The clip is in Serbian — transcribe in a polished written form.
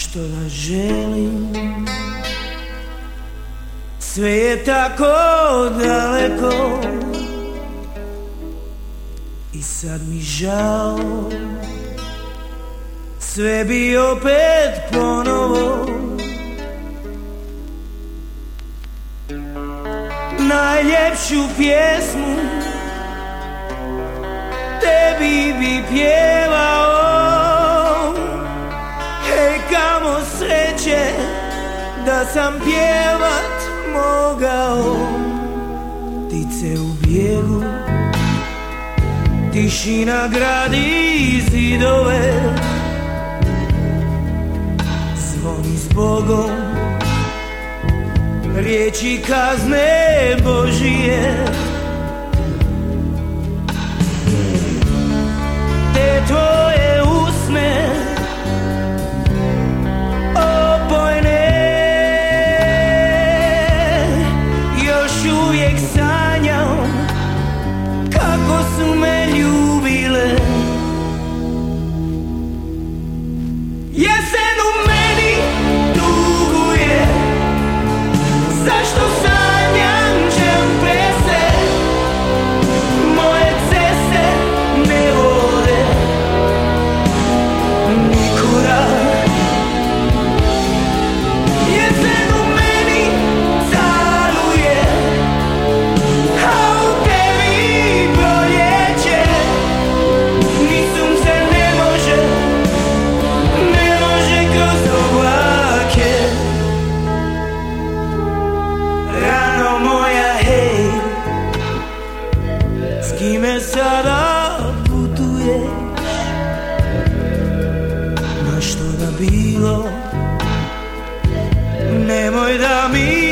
što da želim. Sve je tako daleko i sad mi žao. Sve bi opet ponovo. Najljepšu pjesmu tebi bi pjevao. Hej, kamo sreće da sam pjevat mogao. Ptice u bijegu, tišina gradi zidove. Zvoni zbogom, riječi kazne Božije. Te tvoje usne opojne, još uvijek sanjam kako su me ljubile. Jesen u meni tuguje, zašto sanjam džemprese? Moje ceste ne vode nikuda. Jesen u meni caruje, a u tebi proljeće. Ni sunce ne može kroz oblake. Rano moja, hej, s kime sada putuješ? Ma što da bilo, nemoj da mi